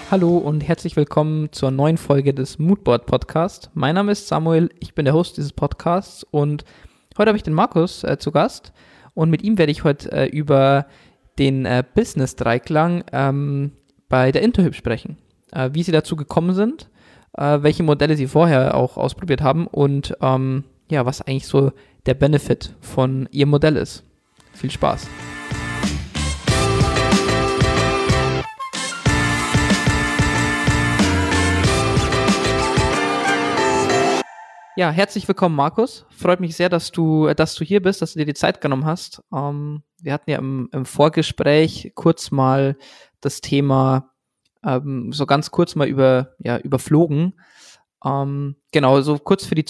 Hallo und herzlich willkommen zur neuen Folge des Moodboard Podcast. Mein Name ist Samuel, ich bin der Host dieses Podcasts und heute habe ich den Markus zu Gast und mit ihm werde ich heute über den Business-Dreiklang bei der Interhyp sprechen. Wie sie dazu gekommen sind, welche Modelle sie vorher auch ausprobiert haben und was eigentlich so der Benefit von ihrem Modell ist. Viel Spaß! Ja, herzlich willkommen, Markus. Freut mich sehr, dass du hier bist, dass du dir die Zeit genommen hast. Wir hatten ja im Vorgespräch kurz mal das Thema so ganz kurz mal überflogen. Genau, so kurz für die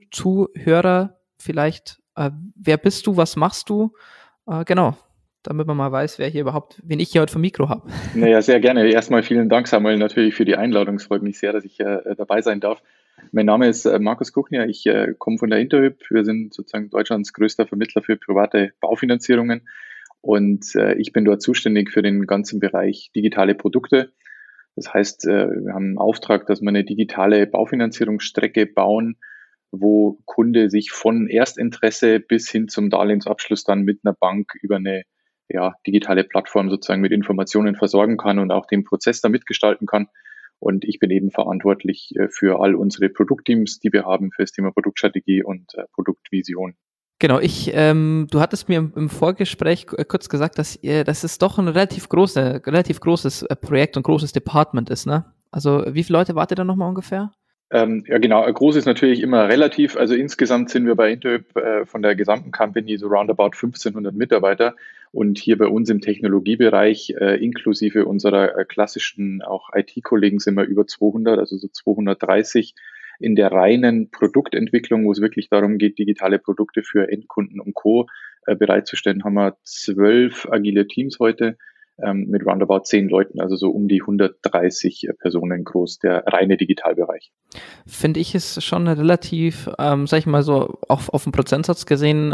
Zuhörer vielleicht. Wer bist du? Was machst du? Genau, damit man mal weiß, wen ich hier heute vom Mikro habe. Naja, sehr gerne. Erstmal vielen Dank, Samuel, natürlich für die Einladung. Es freut mich sehr, dass ich dabei sein darf. Mein Name ist Markus Kuchner. Ich komme von der Interhyp. Wir sind sozusagen Deutschlands größter Vermittler für private Baufinanzierungen. Und ich bin dort zuständig für den ganzen Bereich digitale Produkte. Das heißt, wir haben einen Auftrag, dass wir eine digitale Baufinanzierungsstrecke bauen, wo Kunde sich von Erstinteresse bis hin zum Darlehensabschluss dann mit einer Bank über eine digitale Plattform sozusagen mit Informationen versorgen kann und auch den Prozess da mitgestalten kann. Und ich bin eben verantwortlich für all unsere Produktteams, die wir haben für das Thema Produktstrategie und Produktvision. Genau, du hattest mir im Vorgespräch kurz gesagt, dass es doch ein relativ großes Projekt und großes Department ist, ne? Also wie viele Leute wart ihr da nochmal ungefähr? Ja, genau. Groß ist natürlich immer relativ. Also insgesamt sind wir bei Interhyp von der gesamten Company so roundabout 1500 Mitarbeiter. Und hier bei uns im Technologiebereich, inklusive unserer klassischen auch IT-Kollegen, sind wir über 200, also so 230. In der reinen Produktentwicklung, wo es wirklich darum geht, digitale Produkte für Endkunden und Co. Bereitzustellen, haben wir 12 agile Teams heute mit roundabout 10 Leuten, also so um die 130 Personen groß, der reine Digitalbereich. Finde ich es schon relativ, sag ich mal so, auf den Prozentsatz gesehen,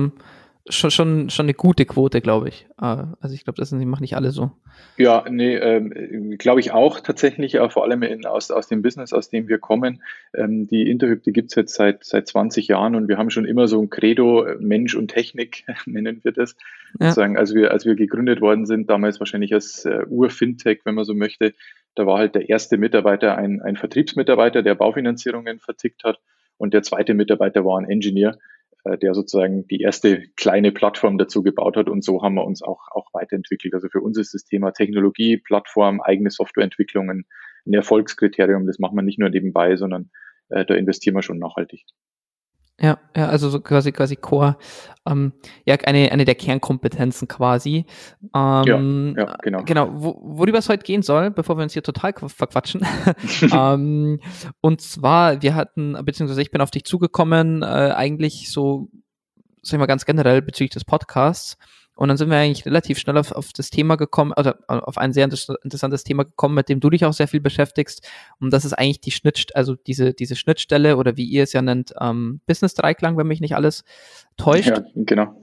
schon eine gute Quote, glaube ich. Also ich glaube, die machen nicht alle so. Ja, nee, glaube ich auch tatsächlich, vor allem aus dem Business, aus dem wir kommen. Die Interhyp, die gibt's jetzt seit 20 Jahren und wir haben schon immer so ein Credo, Mensch und Technik, nennen wir das. Ja. Sozusagen, als wir gegründet worden sind, damals wahrscheinlich als Ur-Fintech, wenn man so möchte, da war halt der erste Mitarbeiter ein Vertriebsmitarbeiter, der Baufinanzierungen vertickt hat und der zweite Mitarbeiter war ein Engineer, der sozusagen die erste kleine Plattform dazu gebaut hat. Und so haben wir uns auch weiterentwickelt. Also für uns ist das Thema Technologie, Plattform, eigene Softwareentwicklungen ein Erfolgskriterium. Das machen wir nicht nur nebenbei, sondern da investieren wir schon nachhaltig. Ja, also so quasi Core, eine der Kernkompetenzen quasi. Ja, genau. Genau, worüber es heute gehen soll, bevor wir uns hier total verquatschen. Und zwar, beziehungsweise ich bin auf dich zugekommen, eigentlich so, sag ich mal ganz generell bezüglich des Podcasts. Und dann sind wir eigentlich relativ schnell auf das Thema gekommen, oder auf ein sehr interessantes Thema gekommen, mit dem du dich auch sehr viel beschäftigst. Und das ist eigentlich diese Schnittstelle oder wie ihr es ja nennt, Business-Dreiklang, wenn mich nicht alles täuscht. Ja, genau.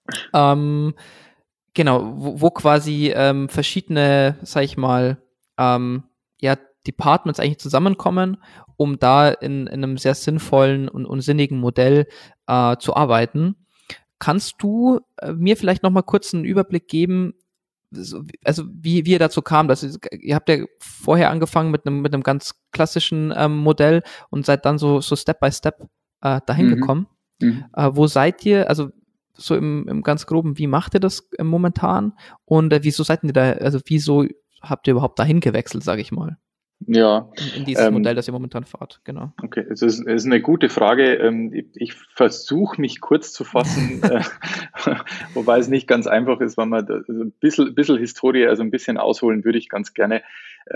Genau, wo quasi verschiedene, sag ich mal, Departments eigentlich zusammenkommen, um da in einem sehr sinnvollen und sinnigen Modell zu arbeiten. Kannst du mir vielleicht noch mal kurz einen Überblick geben, also wie ihr dazu kam? Ihr habt ja vorher angefangen mit einem ganz klassischen Modell und seid dann so Step by Step dahin gekommen. Wo seid ihr? Also so im ganz Groben, wie macht ihr das momentan? Und wieso seid ihr da? Also wieso habt ihr überhaupt dahin gewechselt, sage ich mal? Ja. In dieses Modell, das ihr momentan fahrt, genau. Okay, es ist eine gute Frage. Ich versuche mich kurz zu fassen, wobei es nicht ganz einfach ist, weil man ein bisschen Historie, also ein bisschen ausholen würde ich ganz gerne.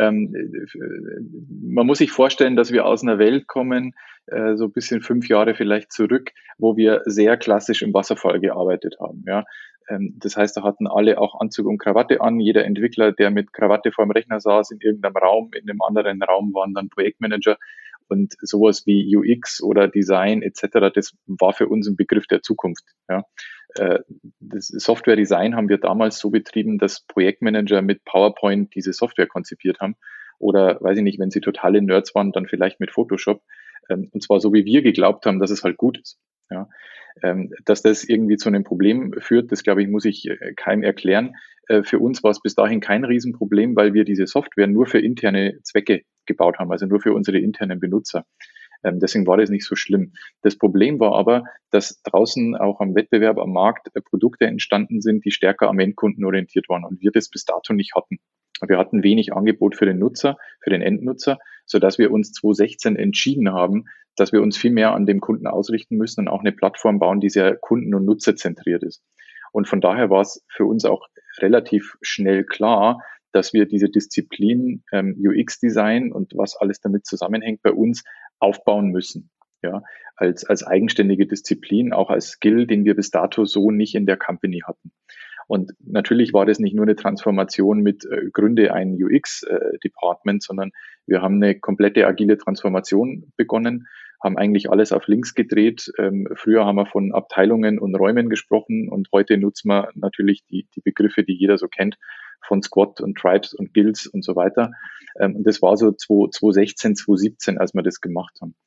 Man muss sich vorstellen, dass wir aus einer Welt kommen, so ein bisschen 5 Jahre vielleicht zurück, wo wir sehr klassisch im Wasserfall gearbeitet haben. Ja. Das heißt, da hatten alle auch Anzug und Krawatte an. Jeder Entwickler, der mit Krawatte vor dem Rechner saß, in irgendeinem Raum, in einem anderen Raum waren dann Projektmanager. Und sowas wie UX oder Design etc., das war für uns ein Begriff der Zukunft. Ja. Das Software-Design haben wir damals so betrieben, dass Projektmanager mit PowerPoint diese Software konzipiert haben. oder weiß ich nicht, wenn sie totale Nerds waren, dann vielleicht mit Photoshop. Und zwar so, wie wir geglaubt haben, dass es halt gut ist. Ja. Dass das irgendwie zu einem Problem führt, das glaube ich, muss ich keinem erklären. Für uns war es bis dahin kein Riesenproblem, weil wir diese Software nur für interne Zwecke gebaut haben, also nur für unsere internen Benutzer. Deswegen war das nicht so schlimm. Das Problem war aber, dass draußen auch am Wettbewerb, am Markt Produkte entstanden sind, die stärker am Endkunden orientiert waren und wir das bis dato nicht hatten. Wir hatten wenig Angebot für den Nutzer, für den Endnutzer, sodass wir uns 2016 entschieden haben, dass wir uns viel mehr an dem Kunden ausrichten müssen und auch eine Plattform bauen, die sehr kunden- und nutzerzentriert ist. Und von daher war es für uns auch relativ schnell klar, dass wir diese Disziplin UX-Design und was alles damit zusammenhängt bei uns aufbauen müssen. Ja, als eigenständige Disziplin, auch als Skill, den wir bis dato so nicht in der Company hatten. Und natürlich war das nicht nur eine Transformation mit Gründe ein UX-Department, sondern wir haben eine komplette agile Transformation begonnen, haben eigentlich alles auf links gedreht. Früher haben wir von Abteilungen und Räumen gesprochen und heute nutzen wir natürlich die Begriffe, die jeder so kennt, von Squad und Tribes und Guilds und so weiter. Und das war so 2016, 2017, als wir das gemacht haben.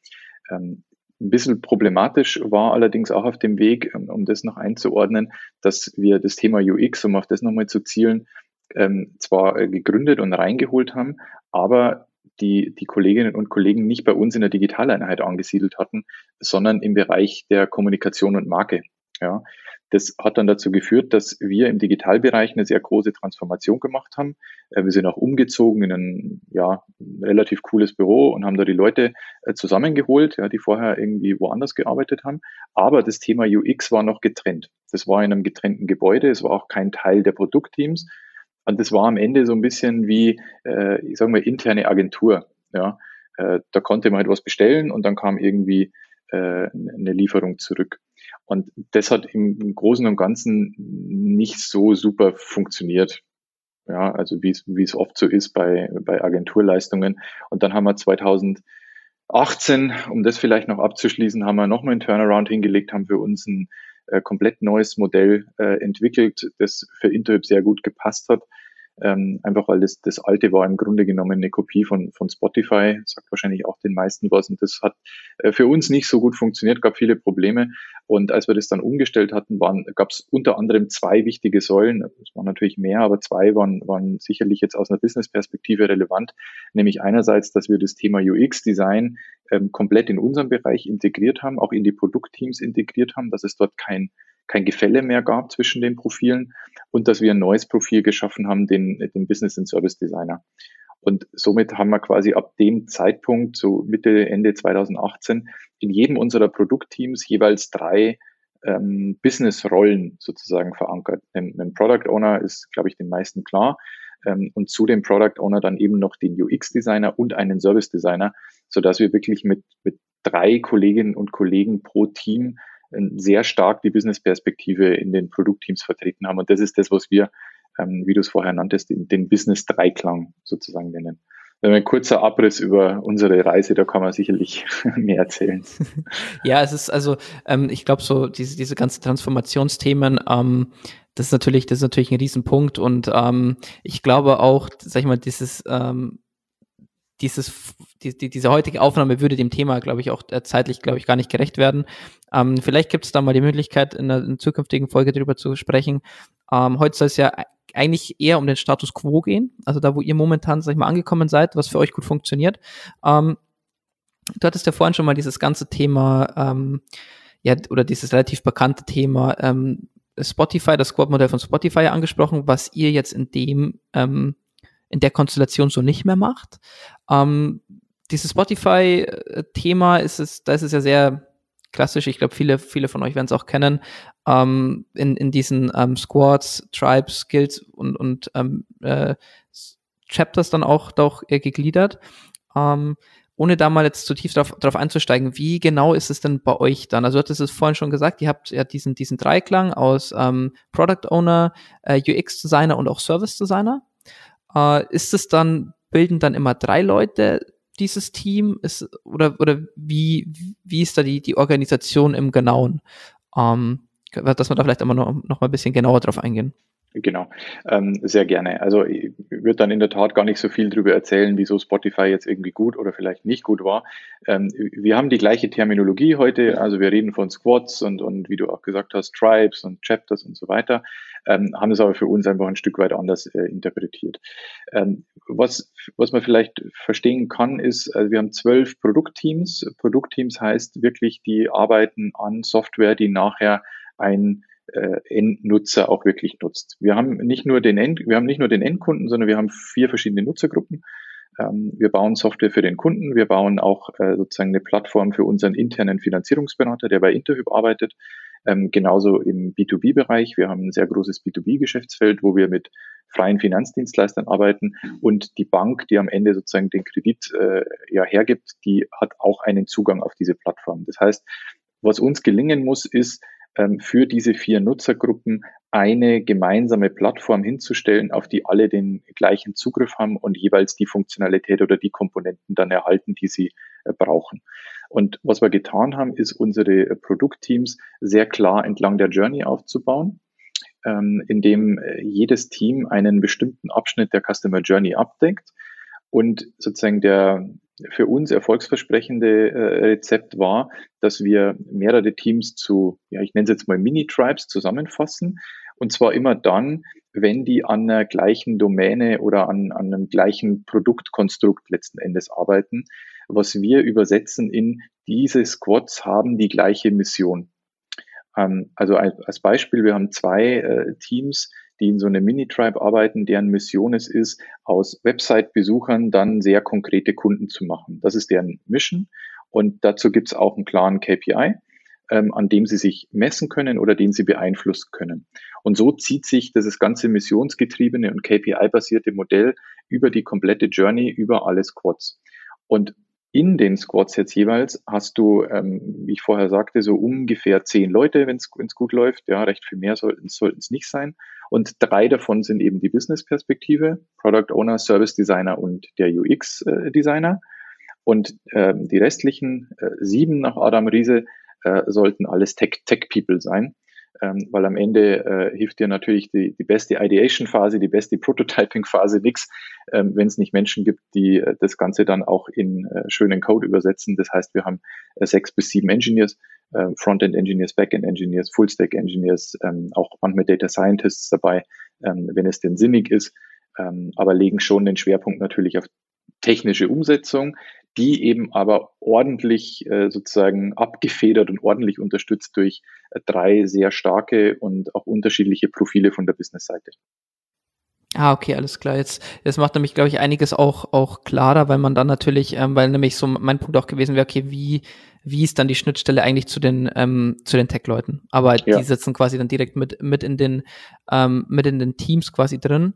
Ein bisschen problematisch war allerdings auch auf dem Weg, um das noch einzuordnen, dass wir das Thema UX, um auf das nochmal zu zielen, zwar gegründet und reingeholt haben, aber die Kolleginnen und Kollegen nicht bei uns in der Digitaleinheit angesiedelt hatten, sondern im Bereich der Kommunikation und Marke. Ja, das hat dann dazu geführt, dass wir im Digitalbereich eine sehr große Transformation gemacht haben. Wir sind auch umgezogen in ein relativ cooles Büro und haben da die Leute zusammengeholt, ja, die vorher irgendwie woanders gearbeitet haben. Aber das Thema UX war noch getrennt. Das war in einem getrennten Gebäude. Es war auch kein Teil der Produktteams. Und das war am Ende so ein bisschen wie, ich sage mal, interne Agentur. Ja, da konnte man halt was bestellen und dann kam irgendwie eine Lieferung zurück. Und das hat im Großen und Ganzen nicht so super funktioniert. Ja, also wie es oft so ist bei Agenturleistungen. Und dann haben wir 2018, um das vielleicht noch abzuschließen, haben wir nochmal einen Turnaround hingelegt, haben für uns ein komplett neues Modell entwickelt, das für Interhyp sehr gut gepasst hat. Einfach weil das alte war im Grunde genommen eine Kopie von Spotify, sagt wahrscheinlich auch den meisten was. Und das hat für uns nicht so gut funktioniert, gab viele Probleme. Und als wir das dann umgestellt hatten, gab es unter anderem zwei wichtige Säulen. Es waren natürlich mehr, aber zwei waren sicherlich jetzt aus einer Business-Perspektive relevant. Nämlich einerseits, dass wir das Thema UX-Design komplett in unserem Bereich integriert haben, auch in die Produktteams integriert haben, dass es dort kein Gefälle mehr gab zwischen den Profilen und dass wir ein neues Profil geschaffen haben, den Business and Service Designer. Und somit haben wir quasi ab dem Zeitpunkt, so Mitte, Ende 2018, in jedem unserer Produktteams jeweils 3 Business-Rollen sozusagen verankert. Ein Product Owner ist, glaube ich, den meisten klar. Und zu dem Product Owner dann eben noch den UX-Designer und einen Service-Designer, sodass wir wirklich mit 3 Kolleginnen und Kollegen pro Team sehr stark die Business-Perspektive in den Produktteams vertreten haben. Und das ist das, was wir, wie du es vorher nanntest, den Business-Dreiklang sozusagen nennen. Ein kurzer Abriss über unsere Reise, da kann man sicherlich mehr erzählen. Ja, es ist also, ich glaube so, diese ganzen Transformationsthemen, das ist natürlich ein Riesenpunkt und ich glaube auch, sag ich mal, diese heutige Aufnahme würde dem Thema, glaube ich, auch zeitlich, glaube ich, gar nicht gerecht werden. Vielleicht gibt es da mal die Möglichkeit, in einer zukünftigen Folge darüber zu sprechen. Heute soll es ja eigentlich eher um den Status Quo gehen, also da, wo ihr momentan, sag ich mal, angekommen seid, was für euch gut funktioniert. Du hattest ja vorhin schon mal dieses ganze Thema, oder dieses relativ bekannte Thema Spotify, das Squad-Modell von Spotify angesprochen, was ihr jetzt in der Konstellation so nicht mehr macht. Dieses Spotify-Thema da ist es ja sehr klassisch. Ich glaube, viele von euch werden es auch kennen. In diesen Squads, Tribes, Guilds und Chapters dann auch gegliedert. Ohne da mal jetzt zu tief drauf einzusteigen, wie genau ist es denn bei euch dann? Also du hattest es vorhin schon gesagt, ihr habt ja diesen Dreiklang aus Product Owner, UX Designer und auch Service Designer. Ist es dann, bilden dann immer 3 Leute dieses Team? Oder wie ist da die Organisation im Genauen? Dass wir da vielleicht immer noch mal ein bisschen genauer drauf eingehen. Genau, sehr gerne. Also ich würde dann in der Tat gar nicht so viel darüber erzählen, wieso Spotify jetzt irgendwie gut oder vielleicht nicht gut war. Wir haben die gleiche Terminologie heute, also wir reden von Squads und wie du auch gesagt hast, Tribes und Chapters und so weiter, haben es aber für uns einfach ein Stück weit anders interpretiert. Was man vielleicht verstehen kann, ist, also wir haben 12 Produktteams. Produktteams heißt wirklich, die arbeiten an Software, die nachher ein Endnutzer auch wirklich nutzt. Wir haben nicht nur den Endkunden, sondern wir haben 4 verschiedene Nutzergruppen. Wir bauen Software für den Kunden. Wir bauen auch sozusagen eine Plattform für unseren internen Finanzierungsberater, der bei Interhyp arbeitet. Genauso im B2B-Bereich. Wir haben ein sehr großes B2B-Geschäftsfeld, wo wir mit freien Finanzdienstleistern arbeiten. Und die Bank, die am Ende sozusagen den Kredit hergibt, die hat auch einen Zugang auf diese Plattform. Das heißt, was uns gelingen muss, ist, für diese 4 Nutzergruppen eine gemeinsame Plattform hinzustellen, auf die alle den gleichen Zugriff haben und jeweils die Funktionalität oder die Komponenten dann erhalten, die sie brauchen. Und was wir getan haben, ist unsere Produktteams sehr klar entlang der Journey aufzubauen, indem jedes Team einen bestimmten Abschnitt der Customer Journey abdeckt und sozusagen der für uns erfolgsversprechende Rezept war, dass wir mehrere Teams zu, ja, ich nenne es jetzt mal Mini-Tribes zusammenfassen. Und zwar immer dann, wenn die an einer gleichen Domäne oder an einem gleichen Produktkonstrukt letzten Endes arbeiten, was wir übersetzen in diese Squads haben die gleiche Mission. Also als Beispiel, wir haben 2 Teams, die in so einem Mini-Tribe arbeiten, deren Mission es ist, aus Website-Besuchern dann sehr konkrete Kunden zu machen. Das ist deren Mission und dazu gibt es auch einen klaren KPI, an dem sie sich messen können oder den sie beeinflussen können. Und so zieht sich dieses ganze missionsgetriebene und KPI-basierte Modell über die komplette Journey, über alle Squads. Und in den Squads jetzt jeweils hast du, wie ich vorher sagte, so ungefähr 10 Leute, wenn es gut läuft. Ja, recht viel mehr sollten es nicht sein. Und 3 davon sind eben die Business-Perspektive, Product Owner, Service Designer und der UX-Designer. Und die restlichen 7 nach Adam Riese sollten alles Tech-People sein. Weil am Ende hilft dir natürlich die beste Ideation-Phase, die beste Prototyping-Phase nichts, wenn es nicht Menschen gibt, die das Ganze dann auch in schönen Code übersetzen. Das heißt, wir haben 6 bis 7 Engineers, Frontend-Engineers, Backend-Engineers, Full-Stack-Engineers, auch manchmal Data Scientists dabei, wenn es denn sinnig ist, aber legen schon den Schwerpunkt natürlich auf technische Umsetzung, die eben aber ordentlich sozusagen abgefedert und ordentlich unterstützt durch 3 sehr starke und auch unterschiedliche Profile von der Business-Seite. Ah, okay, alles klar. Jetzt macht nämlich, glaube ich, einiges auch klarer, weil man dann natürlich, weil nämlich so mein Punkt auch gewesen wäre, okay, wie ist dann die Schnittstelle eigentlich zu den Tech-Leuten? Aber Ja. die sitzen quasi dann direkt mit in den Teams quasi drin.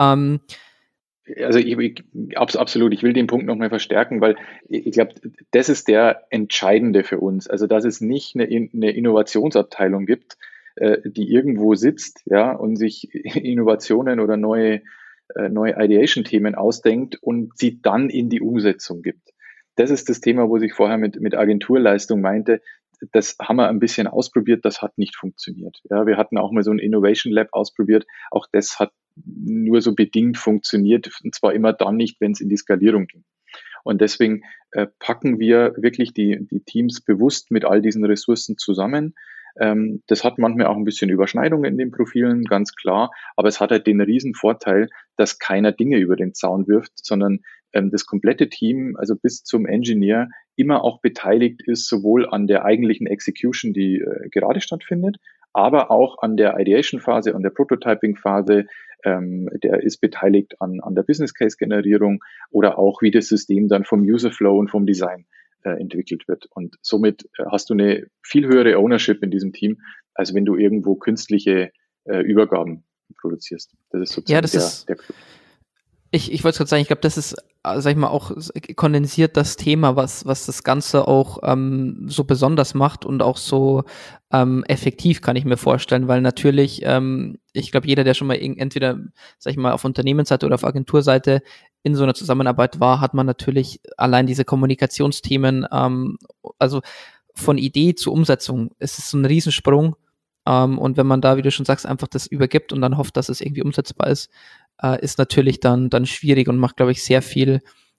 Also absolut, ich will den Punkt nochmal verstärken, weil ich glaube, das ist der entscheidende für uns. Also, dass es nicht eine Innovationsabteilung gibt, die irgendwo sitzt, ja, und sich Innovationen oder neue Ideation-Themen ausdenkt und sie dann in die Umsetzung gibt. Das ist das Thema, wo ich vorher mit Agenturleistung meinte. Das haben wir ein bisschen ausprobiert, das hat nicht funktioniert. Ja, wir hatten auch mal so ein Innovation Lab ausprobiert, auch das hat nur so bedingt funktioniert, und zwar immer dann nicht, wenn es in die Skalierung ging. Und deswegen packen wir wirklich die Teams bewusst mit all diesen Ressourcen zusammen. Das hat manchmal auch ein bisschen Überschneidungen in den Profilen, ganz klar, aber es hat halt den riesen Vorteil, dass keiner Dinge über den Zaun wirft, sondern das komplette Team, also bis zum Engineer, immer auch beteiligt ist, sowohl an der eigentlichen Execution, die gerade stattfindet, aber auch an der Ideation-Phase, an der Prototyping-Phase. Der ist beteiligt an der Business-Case-Generierung oder auch, wie das System dann vom User-Flow und vom Design entwickelt wird. Und somit hast du eine viel höhere Ownership in diesem Team, als wenn du irgendwo künstliche Übergaben produzierst. Das ist sozusagen der Clou. Ich wollte gerade sagen, ich glaube, das ist, sag ich mal, auch kondensiert das Thema, was das Ganze auch so besonders macht und auch so effektiv, kann ich mir vorstellen, weil natürlich, ich glaube, jeder, der schon mal entweder, sag ich mal, auf Unternehmensseite oder auf Agenturseite in so einer Zusammenarbeit war, hat man natürlich allein diese Kommunikationsthemen, also von Idee zur Umsetzung, es ist so ein Riesensprung. Und wenn man da, wie du schon sagst, einfach das übergibt und dann hofft, dass es irgendwie umsetzbar ist natürlich dann schwierig und macht, glaube ich, sehr viel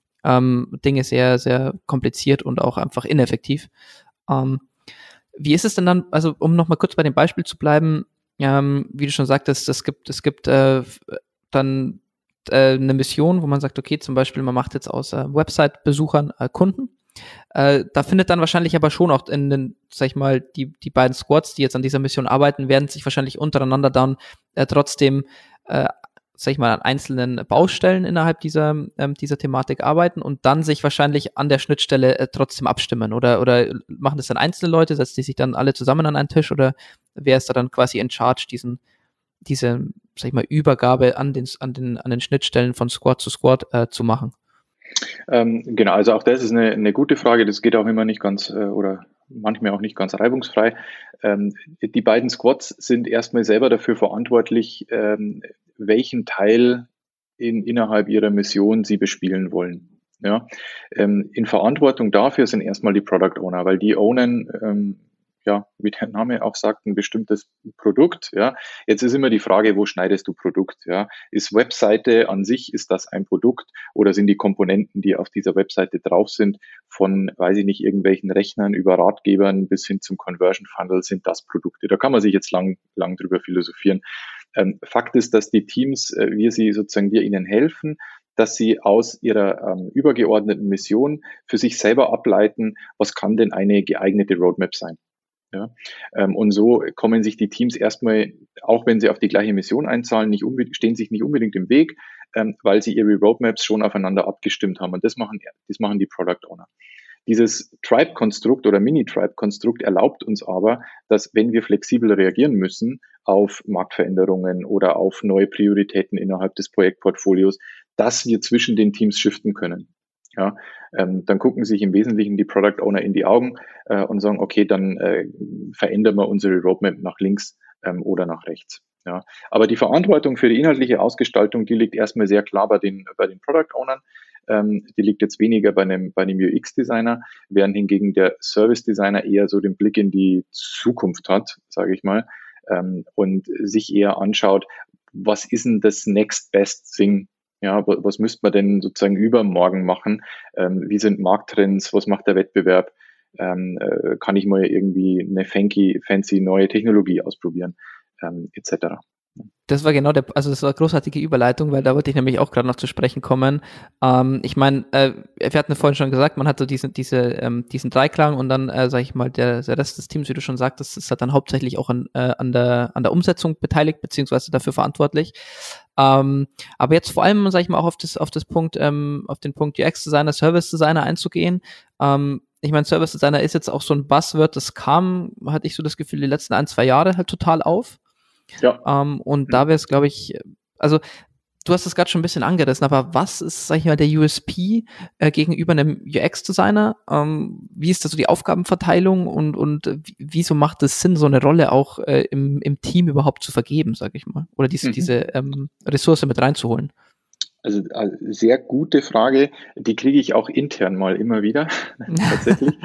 Dinge sehr, sehr kompliziert und auch einfach ineffektiv. Ähm, Wie ist es denn dann, also um nochmal kurz bei dem Beispiel zu bleiben, wie du schon sagtest, es gibt dann eine Mission, wo man sagt, okay, zum Beispiel, man macht jetzt aus Website-Besuchern Kunden. Da findet dann wahrscheinlich aber schon auch in den, sag ich mal, die beiden Squads, die jetzt an dieser Mission arbeiten, werden sich wahrscheinlich untereinander dann trotzdem sag ich mal, an einzelnen Baustellen innerhalb dieser Thematik arbeiten und dann sich wahrscheinlich an der Schnittstelle trotzdem abstimmen oder machen das dann einzelne Leute, setzen die sich dann alle zusammen an einen Tisch oder wer ist da dann quasi in charge, diese, sag ich mal, Übergabe an den Schnittstellen von Squad zu Squad zu machen? Genau, also auch das ist eine gute Frage. Das geht auch immer nicht ganz oder manchmal auch nicht ganz reibungsfrei. Die beiden Squads sind erstmal selber dafür verantwortlich, welchen Teil innerhalb ihrer Mission sie bespielen wollen. Ja, in Verantwortung dafür sind erstmal die Product Owner, weil die ownen, ja, wie der Name auch sagt, ein bestimmtes Produkt. Ja, jetzt ist immer die Frage, wo schneidest du Produkt? Ja, ist Webseite an sich, ist das ein Produkt oder sind die Komponenten, die auf dieser Webseite drauf sind, von, weiß ich nicht, irgendwelchen Rechnern über Ratgebern bis hin zum Conversion Funnel, sind das Produkte? Da kann man sich jetzt lang drüber philosophieren. Fakt ist, dass die Teams, wir ihnen helfen, dass sie aus ihrer übergeordneten Mission für sich selber ableiten, was kann denn eine geeignete Roadmap sein. Ja, und so kommen sich die Teams erstmal, auch wenn sie auf die gleiche Mission einzahlen, stehen sich nicht unbedingt im Weg, weil sie ihre Roadmaps schon aufeinander abgestimmt haben. Und das machen die Product Owner. Dieses Tribe-Konstrukt oder Mini-Tribe-Konstrukt erlaubt uns aber, dass wenn wir flexibel reagieren müssen auf Marktveränderungen oder auf neue Prioritäten innerhalb des Projektportfolios, dass wir zwischen den Teams shiften können. Ja, dann gucken sich im Wesentlichen die Product Owner in die Augen und sagen, okay, dann verändern wir unsere Roadmap nach links oder nach rechts. Ja, aber die Verantwortung für die inhaltliche Ausgestaltung, die liegt erstmal sehr klar bei den Product Ownern. Die liegt jetzt weniger bei einem UX-Designer, während hingegen der Service-Designer eher so den Blick in die Zukunft hat, sage ich mal, und sich eher anschaut, was ist denn das next best thing? Ja, was müsste man denn sozusagen übermorgen machen? Wie sind Markttrends? Was macht der Wettbewerb? Kann ich mal irgendwie eine fancy neue Technologie ausprobieren, etc. Das war genau das war eine großartige Überleitung, weil da wollte ich nämlich auch gerade noch zu sprechen kommen. Ich meine, wir hatten ja vorhin schon gesagt, man hat so diesen Dreiklang und dann, sage ich mal, der Rest des Teams, wie du schon sagtest, ist halt dann hauptsächlich auch an der Umsetzung beteiligt, beziehungsweise dafür verantwortlich. Aber jetzt vor allem, sage ich mal, auch auf den Punkt UX-Designer, Service-Designer einzugehen. Ich meine, Service-Designer ist jetzt auch so ein Buzzword, das kam, hatte ich so das Gefühl, die letzten 1-2 Jahre halt total auf. Ja. Und da wäre es, glaube ich, also du hast es gerade schon ein bisschen angerissen, aber was ist, sag ich mal, der USP gegenüber einem UX-Designer? Wie ist da so die Aufgabenverteilung und wieso macht es Sinn, so eine Rolle auch im Team überhaupt zu vergeben, sage ich mal? Oder diese Ressource mit reinzuholen? Also sehr gute Frage, die kriege ich auch intern mal immer wieder, tatsächlich.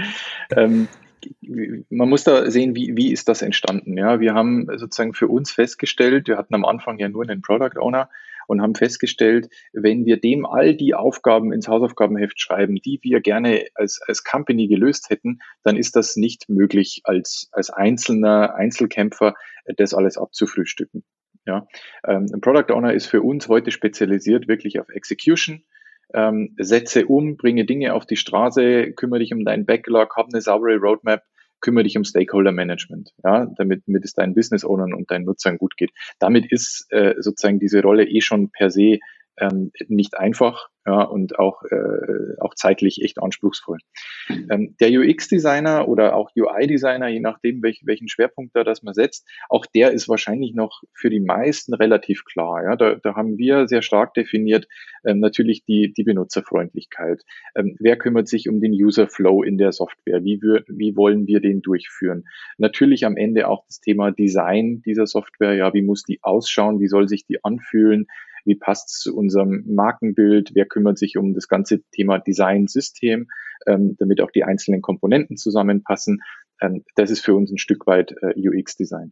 Man muss da sehen, wie ist das entstanden? Ja, wir haben sozusagen für uns festgestellt, wir hatten am Anfang ja nur einen Product Owner und haben festgestellt, wenn wir dem all die Aufgaben ins Hausaufgabenheft schreiben, die wir gerne als Company gelöst hätten, dann ist das nicht möglich, als einzelner Einzelkämpfer das alles abzufrühstücken. Ja, ein Product Owner ist für uns heute spezialisiert wirklich auf Execution. Setze um, bringe Dinge auf die Straße, kümmere dich um deinen Backlog, hab eine saubere Roadmap, kümmere dich um Stakeholder Management, ja, damit es deinen Business Ownern und deinen Nutzern gut geht. Damit ist sozusagen diese Rolle schon per se nicht einfach, ja, und auch zeitlich echt anspruchsvoll. Der UX-Designer oder auch UI-Designer, je nachdem, welchen Schwerpunkt da das man setzt, auch der ist wahrscheinlich noch für die meisten relativ klar. Ja, da haben wir sehr stark definiert, natürlich die Benutzerfreundlichkeit. Wer kümmert sich um den User-Flow in der Software? Wie wollen wir den durchführen? Natürlich am Ende auch das Thema Design dieser Software. Ja, wie muss die ausschauen? Wie soll sich die anfühlen? Wie passt es zu unserem Markenbild? Wer kümmert sich um das ganze Thema Design-System, damit auch die einzelnen Komponenten zusammenpassen? Das ist für uns ein Stück weit UX-Design.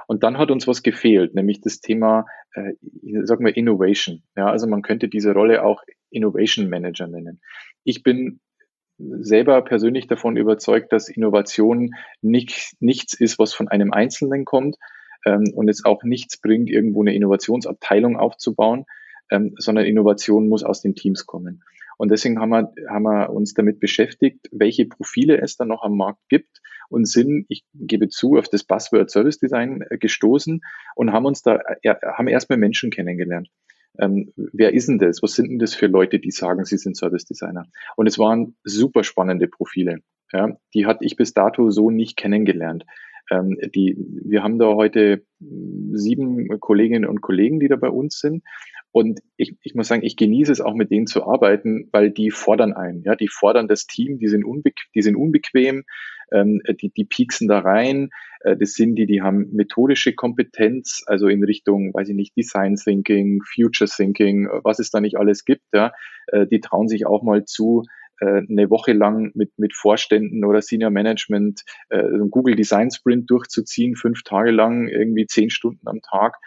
Und dann hat uns was gefehlt, nämlich das Thema, sag mal, Innovation. Ja, also man könnte diese Rolle auch Innovation Manager nennen. Ich bin selber persönlich davon überzeugt, dass Innovation nichts ist, was von einem Einzelnen kommt, und es auch nichts bringt, irgendwo eine Innovationsabteilung aufzubauen, sondern Innovation muss aus den Teams kommen. Und deswegen haben wir uns damit beschäftigt, welche Profile es da noch am Markt gibt und sind, ich gebe zu, auf das Buzzword Service Design gestoßen und haben erstmal Menschen kennengelernt. Wer ist denn das? Was sind denn das für Leute, die sagen, sie sind Service Designer? Und es waren super spannende Profile. Ja, die hatte ich bis dato so nicht kennengelernt. Wir haben da heute 7 Kolleginnen und Kollegen, die da bei uns sind. Und ich muss sagen, ich genieße es auch mit denen zu arbeiten, weil die fordern einen. Ja, die fordern das Team, die sind unbequem, die pieksen da rein. Das sind die haben methodische Kompetenz, also in Richtung, weiß ich nicht, Design Thinking, Future Thinking, was es da nicht alles gibt. Ja. Die trauen sich auch mal zu, eine Woche lang mit Vorständen oder Senior Management einen Google Design Sprint durchzuziehen, 5 Tage lang, irgendwie 10 Stunden am Tag.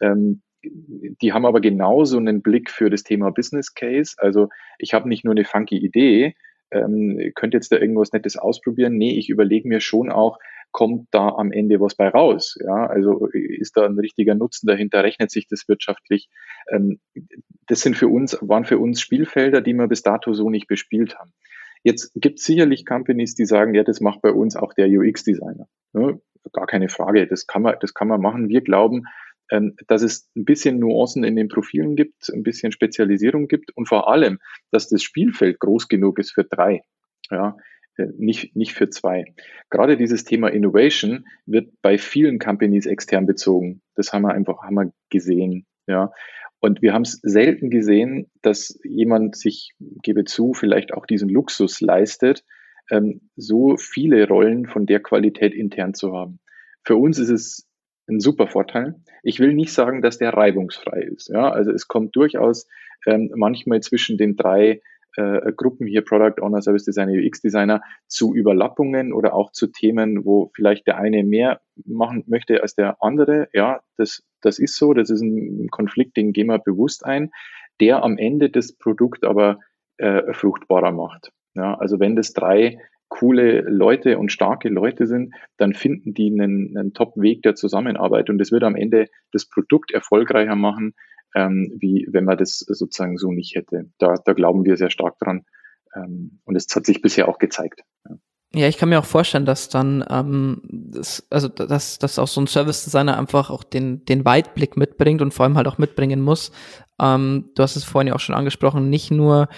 Die haben aber genauso einen Blick für das Thema Business Case. Also ich habe nicht nur eine funky Idee, könnte jetzt da irgendwas Nettes ausprobieren. Nee, ich überlege mir schon auch, kommt da am Ende was bei raus? Ja, also ist da ein richtiger Nutzen dahinter? Rechnet sich das wirtschaftlich? Das waren für uns Spielfelder, die wir bis dato so nicht bespielt haben. Jetzt gibt es sicherlich Companies, die sagen, ja, das macht bei uns auch der UX-Designer. Ja, gar keine Frage, das kann man machen. Wir glauben, dass es ein bisschen Nuancen in den Profilen gibt, ein bisschen Spezialisierung gibt und vor allem, dass das Spielfeld groß genug ist für 3. Ja, nicht für 2. Gerade dieses Thema Innovation wird bei vielen Companies extern bezogen. Das haben wir gesehen. Ja. Und wir haben es selten gesehen, dass jemand sich, gebe zu, vielleicht auch diesen Luxus leistet, so viele Rollen von der Qualität intern zu haben. Für uns ist es ein super Vorteil. Ich will nicht sagen, dass der reibungsfrei ist. Ja, also es kommt durchaus manchmal zwischen den 3 Gruppen hier, Product Owner, Service Designer, UX Designer, zu Überlappungen oder auch zu Themen, wo vielleicht der eine mehr machen möchte als der andere. Ja, das ist so. Das ist ein Konflikt, den gehen wir bewusst ein, der am Ende das Produkt aber fruchtbarer macht. Ja, also wenn das 3 coole Leute und starke Leute sind, dann finden die einen Top-Weg der Zusammenarbeit und das wird am Ende das Produkt erfolgreicher machen, wie wenn man das sozusagen so nicht hätte. Da glauben wir sehr stark dran. Und es hat sich bisher auch gezeigt. Ja. Ja, ich kann mir auch vorstellen, dass dann, dass auch so ein Service-Designer einfach auch den Weitblick mitbringt und vor allem halt auch mitbringen muss. Du hast es vorhin ja auch schon angesprochen, nicht nur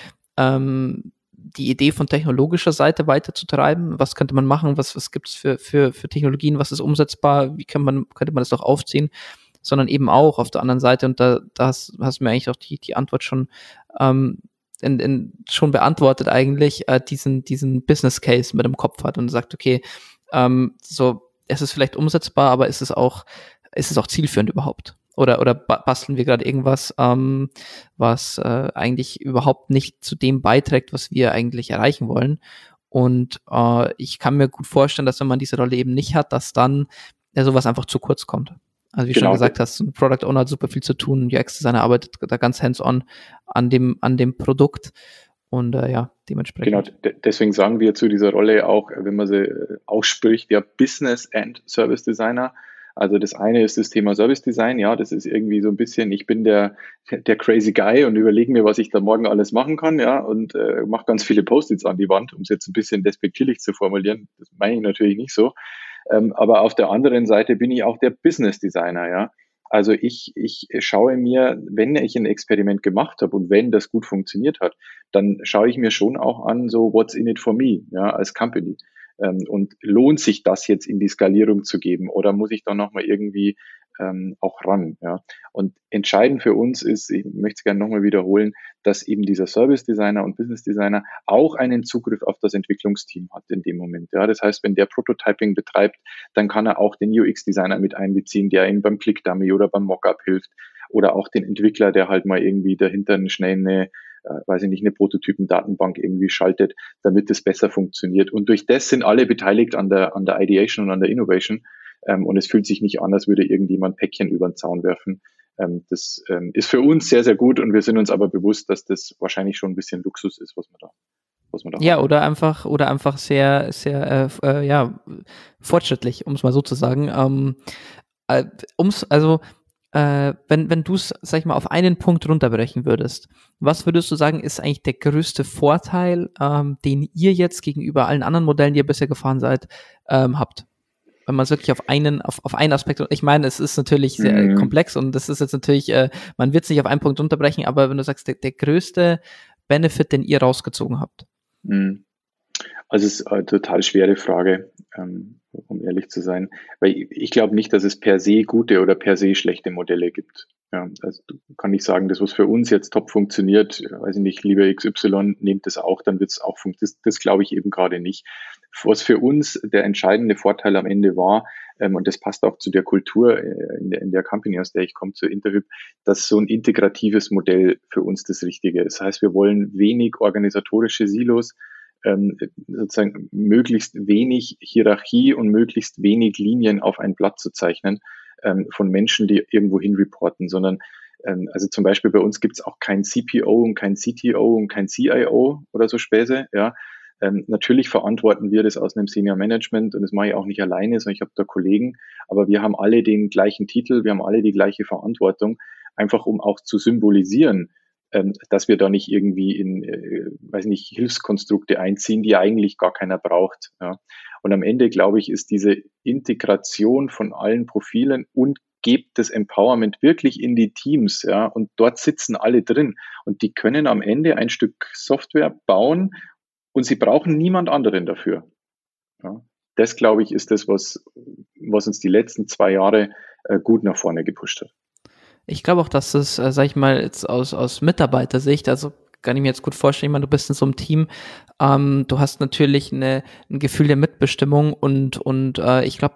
die Idee von technologischer Seite weiterzutreiben. Was könnte man machen? Was gibt's für Technologien? Was ist umsetzbar? Könnte man das doch aufziehen? Sondern eben auch auf der anderen Seite, und da hast du mir eigentlich auch die Antwort schon schon beantwortet eigentlich, diesen Business Case mit im Kopf hat und sagt, okay, so, es ist vielleicht umsetzbar, aber ist es auch zielführend überhaupt? Oder basteln wir gerade irgendwas, was eigentlich überhaupt nicht zu dem beiträgt, was wir eigentlich erreichen wollen? Und ich kann mir gut vorstellen, dass wenn man diese Rolle eben nicht hat, dass dann sowas einfach zu kurz kommt. Also wie schon gesagt hast, ein Product Owner hat super viel zu tun, UX-Designer arbeitet da ganz hands-on an dem Produkt und dementsprechend. Genau, deswegen sagen wir zu dieser Rolle auch, wenn man sie ausspricht, ja, Business and Service Designer. Also das eine ist das Thema Service Design, ja, das ist irgendwie so ein bisschen, ich bin der crazy Guy und überlege mir, was ich da morgen alles machen kann, ja, und mache ganz viele Post-its an die Wand, um es jetzt ein bisschen despektierlich zu formulieren. Das meine ich natürlich nicht so. Aber auf der anderen Seite bin ich auch der Business Designer, ja. Also ich schaue mir, wenn ich ein Experiment gemacht habe und wenn das gut funktioniert hat, dann schaue ich mir schon auch an, so what's in it for me, ja, als Company. Und lohnt sich das jetzt in die Skalierung zu geben oder muss ich da nochmal irgendwie auch ran, ja. Und entscheidend für uns ist, ich möchte es gerne nochmal wiederholen, dass eben dieser Service Designer und Business Designer auch einen Zugriff auf das Entwicklungsteam hat in dem Moment. Ja, das heißt, wenn der Prototyping betreibt, dann kann er auch den UX Designer mit einbeziehen, der ihm beim Click-Dummy oder beim Mockup hilft oder auch den Entwickler, der halt mal irgendwie dahinter schnell eine Prototypen-Datenbank irgendwie schaltet, damit es besser funktioniert. Und durch das sind alle beteiligt an der Ideation und an der Innovation. Und es fühlt sich nicht an, als würde irgendjemand Päckchen über den Zaun werfen. Das ist für uns sehr, sehr gut und wir sind uns aber bewusst, dass das wahrscheinlich schon ein bisschen Luxus ist, was wir da Ja, haben. oder einfach sehr, sehr, ja, fortschrittlich, um es mal so zu sagen. Äh, also, wenn du es, sag ich mal, auf einen Punkt runterbrechen würdest, was würdest du sagen, ist eigentlich der größte Vorteil, den ihr jetzt gegenüber allen anderen Modellen, die ihr bisher gefahren seid, habt? Wenn man es wirklich auf einen Aspekt, ich meine, es ist natürlich sehr Mhm. komplex und das ist jetzt natürlich, man wird es nicht auf einen Punkt runterbrechen, aber wenn du sagst, der größte Benefit, den ihr rausgezogen habt. Mhm. Also es ist eine total schwere Frage, um ehrlich zu sein, weil ich glaube nicht, dass es per se gute oder per se schlechte Modelle gibt. Ja, also kann ich sagen, das, was für uns jetzt top funktioniert, weiß ich nicht, lieber XY, nehmt das auch, dann wird es auch funktionieren. Das glaube ich eben gerade nicht. Was für uns der entscheidende Vorteil am Ende war, und das passt auch zu der Kultur in der Company, aus der ich komme, zur Interhyp, dass so ein integratives Modell für uns das Richtige ist. Das heißt, wir wollen wenig organisatorische Silos, sozusagen möglichst wenig Hierarchie und möglichst wenig Linien auf ein Blatt zu zeichnen von Menschen, die irgendwo hin reporten, sondern also zum Beispiel bei uns gibt es auch kein CPO und kein CTO und kein CIO oder so Späße, ja. Natürlich verantworten wir das aus einem Senior Management und das mache ich auch nicht alleine, sondern ich habe da Kollegen, aber wir haben alle den gleichen Titel, wir haben alle die gleiche Verantwortung, einfach um auch zu symbolisieren, dass wir da nicht irgendwie in, weiß nicht, Hilfskonstrukte einziehen, die eigentlich gar keiner braucht. Ja. Und am Ende, glaube ich, ist diese Integration von allen Profilen und gebt das Empowerment wirklich in die Teams, ja, und dort sitzen alle drin und die können am Ende ein Stück Software bauen und sie brauchen niemand anderen dafür. Ja. Das, glaube ich, ist das, was uns die letzten 2 Jahre gut nach vorne gepusht hat. Ich glaube auch, dass es, sag ich mal, jetzt aus Mitarbeitersicht, also kann ich mir jetzt gut vorstellen, ich meine, du bist in so einem Team, du hast natürlich ein Gefühl der Mitbestimmung und ich glaube,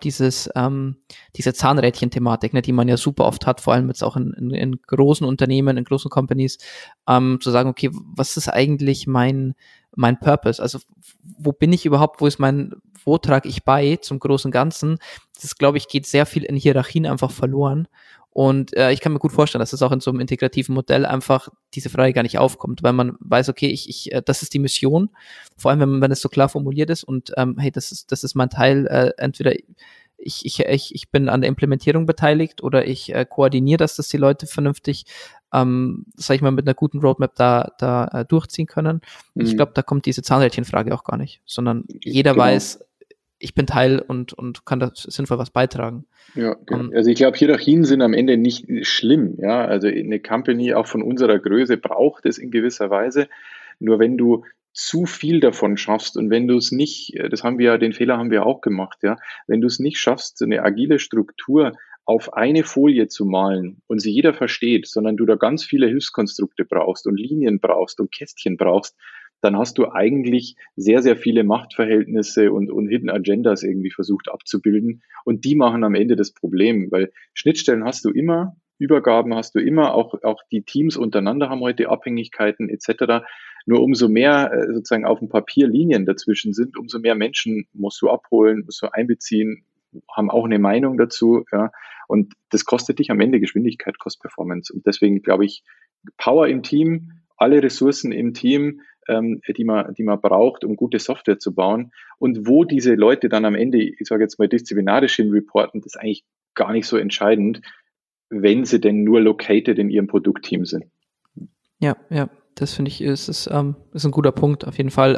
diese Zahnrädchen-Thematik, ne, die man ja super oft hat, vor allem jetzt auch in großen Unternehmen, in großen Companies, zu sagen, okay, was ist eigentlich mein Purpose? Also wo bin ich überhaupt, wo trage ich bei zum großen Ganzen? Das, glaube ich, geht sehr viel in Hierarchien einfach verloren. Und ich kann mir gut vorstellen, dass es auch in so einem integrativen Modell einfach diese Frage gar nicht aufkommt, weil man weiß, okay, das ist die Mission, vor allem wenn es so klar formuliert ist und hey, das ist mein Teil, entweder ich bin an der Implementierung beteiligt oder ich koordiniere, dass das die Leute vernünftig, sag ich mal, mit einer guten Roadmap da durchziehen können. Ich glaube, Mhm. da kommt diese Zahnrädchenfrage auch gar nicht, sondern jeder Genau. weiß, ich bin Teil und kann da sinnvoll was beitragen. Ja, genau. Ähm, Also ich glaube, Hierarchien sind am Ende nicht schlimm. Ja, also eine Company auch von unserer Größe braucht es in gewisser Weise. Nur wenn du zu viel davon schaffst und wenn du es nicht, den Fehler haben wir auch gemacht, ja, wenn du es nicht schaffst, so eine agile Struktur auf eine Folie zu malen und sie jeder versteht, sondern du da ganz viele Hilfskonstrukte brauchst und Linien brauchst und Kästchen brauchst, dann hast du eigentlich sehr, sehr viele Machtverhältnisse und Hidden Agendas irgendwie versucht abzubilden. Und die machen am Ende das Problem, weil Schnittstellen hast du immer, Übergaben hast du immer, auch die Teams untereinander haben heute Abhängigkeiten etc. Nur umso mehr sozusagen auf dem Papier Linien dazwischen sind, umso mehr Menschen musst du abholen, musst du einbeziehen, haben auch eine Meinung dazu. Ja. Und das kostet dich am Ende Geschwindigkeit, kostet Performance. Und deswegen glaube ich, Power im Team, alle Ressourcen im Team, die man braucht, um gute Software zu bauen. Und wo diese Leute dann am Ende, ich sage jetzt mal disziplinarisch hin reporten, das ist eigentlich gar nicht so entscheidend, wenn sie denn nur located in ihrem Produktteam sind. Ja, ja, das finde ich ist ein guter Punkt auf jeden Fall.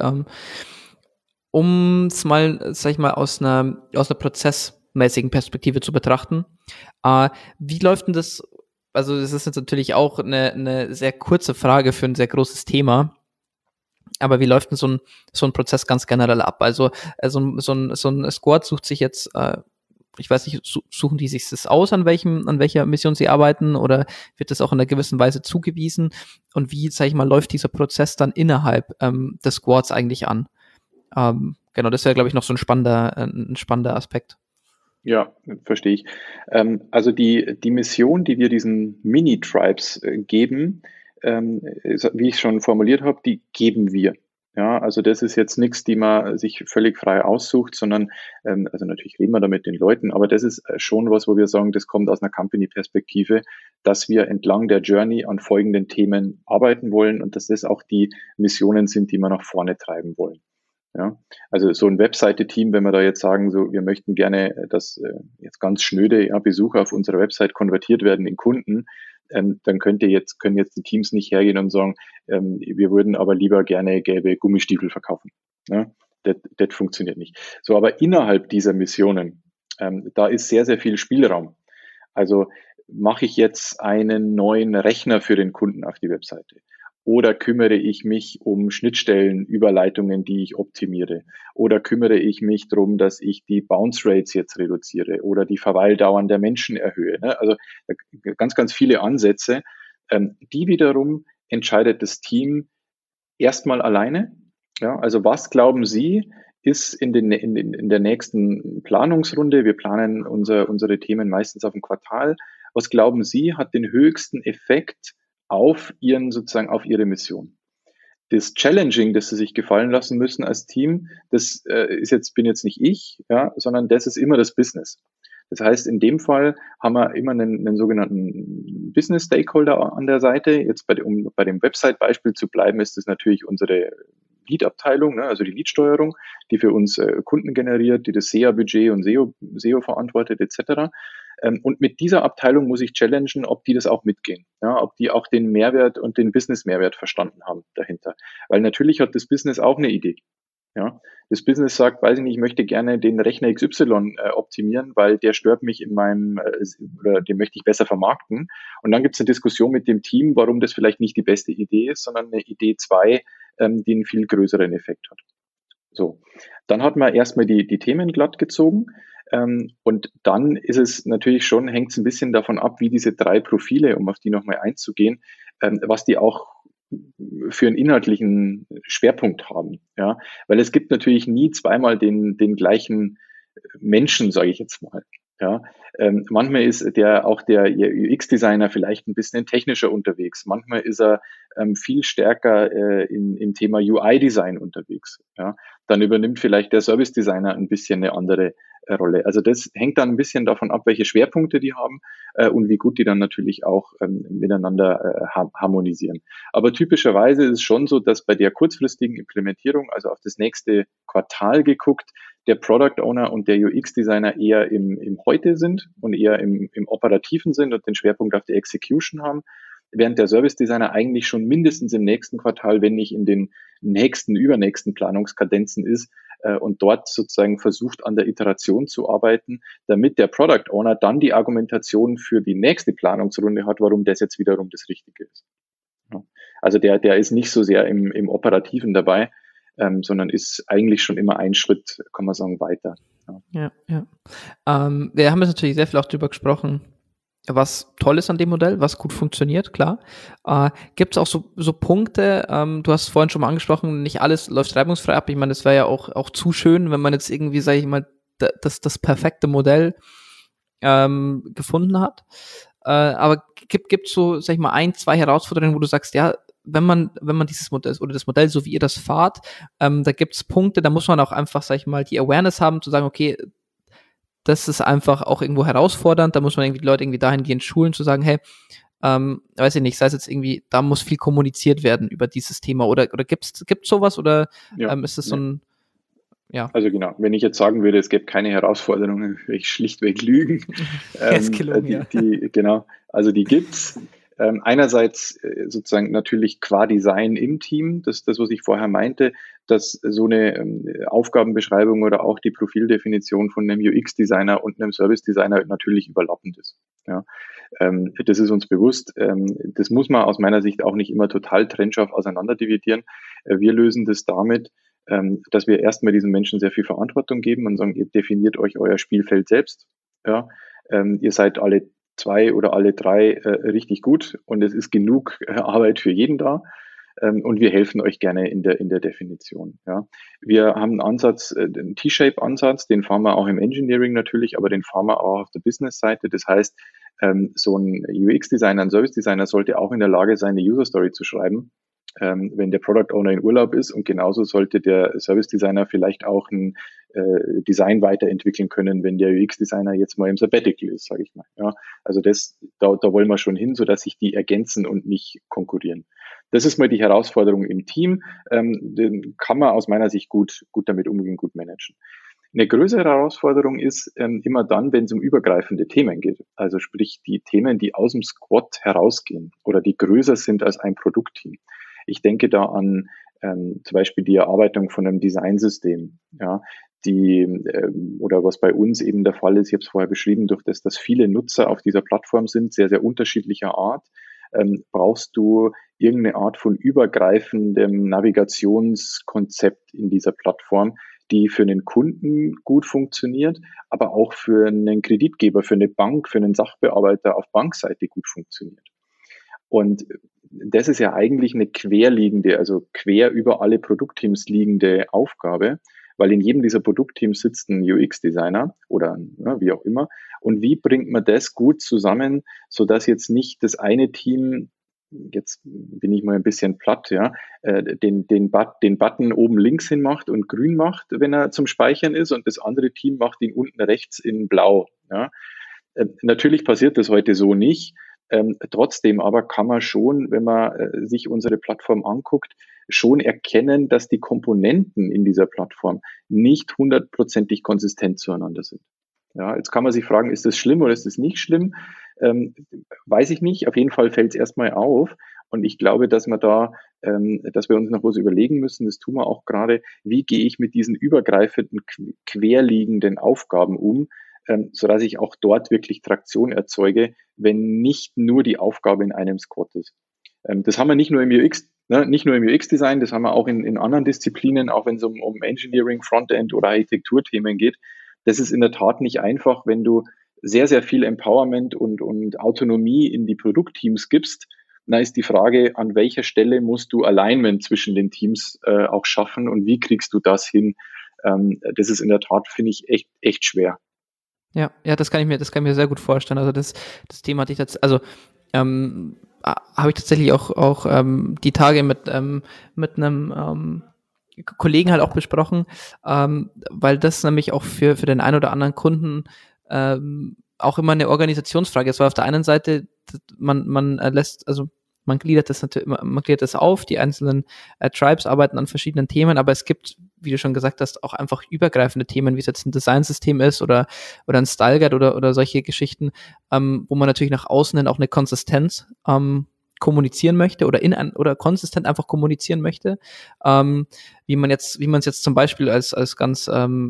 Um es mal, sag ich mal, aus einer prozessmäßigen Perspektive zu betrachten. Wie läuft denn das? Also das ist jetzt natürlich auch eine sehr kurze Frage für ein sehr großes Thema. Aber wie läuft denn so ein Prozess ganz generell ab? Also so ein Squad sucht sich jetzt, ich weiß nicht, suchen die sich das aus, an welcher Mission sie arbeiten, oder wird das auch in einer gewissen Weise zugewiesen? Und wie, sag ich mal, läuft dieser Prozess dann innerhalb des Squads eigentlich an? Genau, das wäre, glaube ich, noch so ein spannender Aspekt. Ja, verstehe ich. Also die Mission, die wir diesen Mini-Tribes geben, wie ich schon formuliert habe, die geben wir. Ja, also das ist jetzt nichts, die man sich völlig frei aussucht, sondern, also natürlich reden wir da mit den Leuten, aber das ist schon was, wo wir sagen, das kommt aus einer Company-Perspektive, dass wir entlang der Journey an folgenden Themen arbeiten wollen und dass das auch die Missionen sind, die wir nach vorne treiben wollen. Ja, also so ein Webseite-Team, wenn wir da jetzt sagen, so wir möchten gerne, dass jetzt ganz schnöde Besucher auf unserer Website konvertiert werden in Kunden, dann können jetzt die Teams nicht hergehen und sagen, wir würden aber lieber gerne gelbe Gummistiefel verkaufen. Ja, das funktioniert nicht. So, aber innerhalb dieser Missionen, da ist sehr, sehr viel Spielraum. Also mache ich jetzt einen neuen Rechner für den Kunden auf die Webseite? Oder kümmere ich mich um Schnittstellen, Überleitungen, die ich optimiere? Oder kümmere ich mich darum, dass ich die Bounce Rates jetzt reduziere oder die Verweildauern der Menschen erhöhe? Ne? Also ganz, ganz viele Ansätze. Die wiederum entscheidet das Team erstmal alleine. Ja, also was glauben Sie, ist in der nächsten Planungsrunde, wir planen unsere Themen meistens auf ein Quartal, was glauben Sie, hat den höchsten Effekt auf sozusagen auf Ihre Mission? Das Challenging, das Sie sich gefallen lassen müssen als Team, das bin jetzt nicht ich, ja, sondern das ist immer das Business. Das heißt, in dem Fall haben wir immer einen sogenannten Business Stakeholder an der Seite. Jetzt um bei dem Website-Beispiel zu bleiben, ist es natürlich unsere Lead-Abteilung, ne, also die Lead-Steuerung, die für uns Kunden generiert, die das SEA-Budget und SEO verantwortet etc. Und mit dieser Abteilung muss ich challengen, ob die das auch mitgehen, ja, ob die auch den Mehrwert und den Business-Mehrwert verstanden haben dahinter. Weil natürlich hat das Business auch eine Idee. Ja, das Business sagt, weiß ich nicht, ich möchte gerne den Rechner XY optimieren, weil der stört mich in meinem, oder den möchte ich besser vermarkten. Und dann gibt es eine Diskussion mit dem Team, warum das vielleicht nicht die beste Idee ist, sondern eine Idee 2, die einen viel größeren Effekt hat. So, dann hat man erstmal die Themen glatt gezogen. Und dann ist es natürlich schon, hängt es ein bisschen davon ab, wie diese 3 Profile, um auf die nochmal einzugehen, was die auch für einen inhaltlichen Schwerpunkt haben. Ja? Weil es gibt natürlich nie zweimal den gleichen Menschen, sage ich jetzt mal. Ja, manchmal ist auch der UX-Designer vielleicht ein bisschen technischer unterwegs. Manchmal ist er viel stärker im Thema UI-Design unterwegs. Ja, dann übernimmt vielleicht der Service-Designer ein bisschen eine andere Rolle. Also das hängt dann ein bisschen davon ab, welche Schwerpunkte die haben und wie gut die dann natürlich auch miteinander harmonisieren. Aber typischerweise ist es schon so, dass bei der kurzfristigen Implementierung, also auf das nächste Quartal geguckt, der Product Owner und der UX-Designer eher im Heute sind und eher im Operativen sind und den Schwerpunkt auf die Execution haben, während der Service-Designer eigentlich schon mindestens im nächsten Quartal, wenn nicht in den übernächsten Planungskadenzen ist und dort sozusagen versucht, an der Iteration zu arbeiten, damit der Product Owner dann die Argumentation für die nächste Planungsrunde hat, warum das jetzt wiederum das Richtige ist. Ja. Also der ist nicht so sehr im Operativen dabei, sondern ist eigentlich schon immer ein Schritt, kann man sagen, weiter. Ja. Ja, ja. Wir haben jetzt natürlich sehr viel auch drüber gesprochen, was toll ist an dem Modell, was gut funktioniert, klar. Gibt es auch so Punkte, du hast es vorhin schon mal angesprochen, nicht alles läuft reibungsfrei ab. Ich meine, das wäre ja auch zu schön, wenn man jetzt irgendwie, sage ich mal, das perfekte Modell gefunden hat. Aber gibt so, sag ich mal, 1, 2 Herausforderungen, wo du sagst, ja, wenn man dieses Modell oder das Modell, so wie ihr das fahrt, da gibt's Punkte, da muss man auch einfach, sag ich mal, die Awareness haben, zu sagen, okay, das ist einfach auch irgendwo herausfordernd, da muss man irgendwie die Leute irgendwie dahingehend schulen, zu sagen, hey, weiß ich nicht, sei es jetzt irgendwie, da muss viel kommuniziert werden über dieses Thema oder gibt's sowas oder Ja, ist es so ein, ja. Also genau, wenn ich jetzt sagen würde, es gäbe keine Herausforderungen, würde ich schlichtweg lügen. Ist gelungen, ja. Genau, also die gibt's. Einerseits sozusagen natürlich qua Design im Team, das, was ich vorher meinte, dass so eine Aufgabenbeschreibung oder auch die Profildefinition von einem UX-Designer und einem Service-Designer natürlich überlappend ist. Ja. Das ist uns bewusst. Das muss man aus meiner Sicht auch nicht immer total trennscharf auseinanderdividieren. Wir lösen das damit, dass wir erstmal diesen Menschen sehr viel Verantwortung geben und sagen, ihr definiert euch euer Spielfeld selbst. Ja, ihr seid alle 2 oder alle 3 richtig gut und es ist genug Arbeit für jeden da. Und wir helfen euch gerne in der Definition. Ja. Wir haben einen Ansatz, den T-Shape-Ansatz, den fahren wir auch im Engineering natürlich, aber den fahren wir auch auf der Business-Seite. Das heißt, so ein UX-Designer, ein Service-Designer sollte auch in der Lage sein, eine User-Story zu schreiben, wenn der Product Owner in Urlaub ist, und genauso sollte der Service Designer vielleicht auch ein Design weiterentwickeln können, wenn der UX Designer jetzt mal im Sabbatical ist, sage ich mal. Ja, also da wollen wir schon hin, sodass sich die ergänzen und nicht konkurrieren. Das ist mal die Herausforderung im Team. Den kann man aus meiner Sicht gut damit umgehen, gut managen. Eine größere Herausforderung ist immer dann, wenn es um übergreifende Themen geht. Also sprich die Themen, die aus dem Squad herausgehen oder die größer sind als ein Produktteam. Ich denke da an zum Beispiel die Erarbeitung von einem Designsystem, ja, oder was bei uns eben der Fall ist, ich habe es vorher beschrieben, durch das, dass viele Nutzer auf dieser Plattform sind, sehr, sehr unterschiedlicher Art, brauchst du irgendeine Art von übergreifendem Navigationskonzept in dieser Plattform, die für einen Kunden gut funktioniert, aber auch für einen Kreditgeber, für eine Bank, für einen Sachbearbeiter auf Bankseite gut funktioniert. Und das ist ja eigentlich eine querliegende, also quer über alle Produktteams liegende Aufgabe, weil in jedem dieser Produktteams sitzt ein UX-Designer oder wie auch immer. Und wie bringt man das gut zusammen, sodass jetzt nicht das eine Team, jetzt bin ich mal ein bisschen platt, ja, den Button oben links hin macht und grün macht, wenn er zum Speichern ist, und das andere Team macht ihn unten rechts in blau. Ja. Natürlich passiert das heute so nicht. Trotzdem aber kann man schon, wenn man sich unsere Plattform anguckt, schon erkennen, dass die Komponenten in dieser Plattform nicht hundertprozentig konsistent zueinander sind. Ja, jetzt kann man sich fragen, ist das schlimm oder ist das nicht schlimm? Weiß ich nicht. Auf jeden Fall fällt es erstmal auf. Und ich glaube, dass dass wir uns noch was überlegen müssen, das tun wir auch gerade, wie gehe ich mit diesen übergreifenden, querliegenden Aufgaben um, sodass ich auch dort wirklich Traktion erzeuge, wenn nicht nur die Aufgabe in einem Squad ist. Das haben wir nicht nur im UX, nicht nur im UX-Design, das haben wir auch in anderen Disziplinen, auch wenn es um Engineering, Frontend oder Architekturthemen geht. Das ist in der Tat nicht einfach, wenn du sehr, sehr viel Empowerment und Autonomie in die Produktteams gibst. Dann ist die Frage, an welcher Stelle musst du Alignment zwischen den Teams auch schaffen und wie kriegst du das hin? Das ist in der Tat, finde ich, echt schwer. Ja, das kann ich mir sehr gut vorstellen. Also das Thema hatte ich jetzt, also habe ich tatsächlich auch die Tage mit einem Kollegen halt auch besprochen, weil das nämlich auch für den einen oder anderen Kunden auch immer eine Organisationsfrage ist, weil auf der einen Seite man lässt, also man gliedert das auf, die einzelnen Tribes arbeiten an verschiedenen Themen, aber es gibt, wie du schon gesagt hast, auch einfach übergreifende Themen, wie es jetzt ein Designsystem ist oder ein Style Guide oder solche Geschichten, wo man natürlich nach außen hin auch eine Konsistenz kommunizieren möchte oder konsistent einfach kommunizieren möchte, wie man es jetzt zum Beispiel als ganz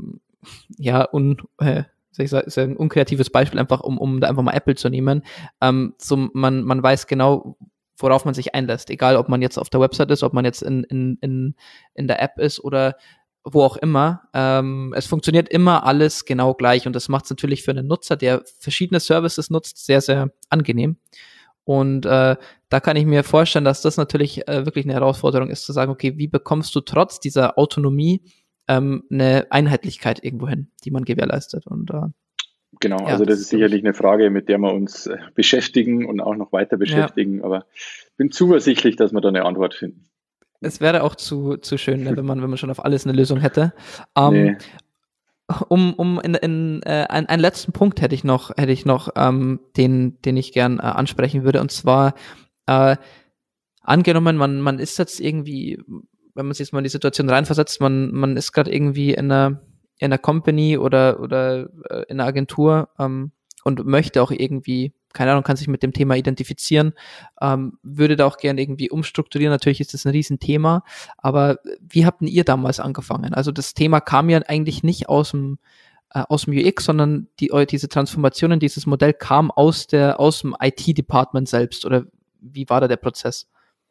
ist ein unkreatives Beispiel, einfach um da einfach mal Apple zu nehmen. Man weiß genau, worauf man sich einlässt, egal ob man jetzt auf der Website ist, ob man jetzt in der App ist oder wo auch immer. Es funktioniert immer alles genau gleich, und das macht es natürlich für einen Nutzer, der verschiedene Services nutzt, sehr, sehr angenehm. Und da kann ich mir vorstellen, dass das natürlich wirklich eine Herausforderung ist, zu sagen, okay, wie bekommst du trotz dieser Autonomie eine Einheitlichkeit irgendwo hin, die man gewährleistet. Und genau, ja, also das ist sicherlich eine Frage, mit der wir uns beschäftigen und auch noch weiter beschäftigen, aber ich bin zuversichtlich, dass wir da eine Antwort finden. Es wäre auch zu schön, ne, wenn man schon auf alles eine Lösung hätte. Nee. Einen letzten Punkt hätte ich noch, den ich gern ansprechen würde, und zwar angenommen, man ist jetzt irgendwie, wenn man sich jetzt mal in die Situation reinversetzt, man ist gerade irgendwie in einer Company oder in einer Agentur und möchte auch irgendwie, keine Ahnung, kann sich mit dem Thema identifizieren, würde da auch gerne irgendwie umstrukturieren. Natürlich ist das ein Riesenthema, aber wie habt ihr damals angefangen? Also das Thema kam ja eigentlich nicht aus dem UX, sondern diese Transformationen, dieses Modell kam aus dem IT-Department selbst, oder wie war da der Prozess?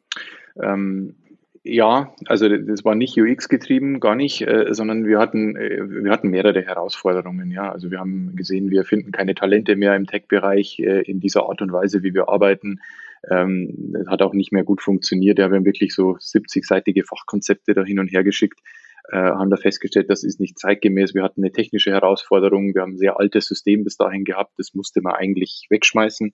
Ja, also das war nicht UX getrieben, gar nicht, sondern wir hatten mehrere Herausforderungen. Ja, also wir haben gesehen, wir finden keine Talente mehr im Tech-Bereich in dieser Art und Weise, wie wir arbeiten. Das hat auch nicht mehr gut funktioniert. Ja, wir haben wirklich so 70-seitige Fachkonzepte da hin und her geschickt, haben da festgestellt, das ist nicht zeitgemäß. Wir hatten eine technische Herausforderung. Wir haben ein sehr altes System bis dahin gehabt. Das musste man eigentlich wegschmeißen.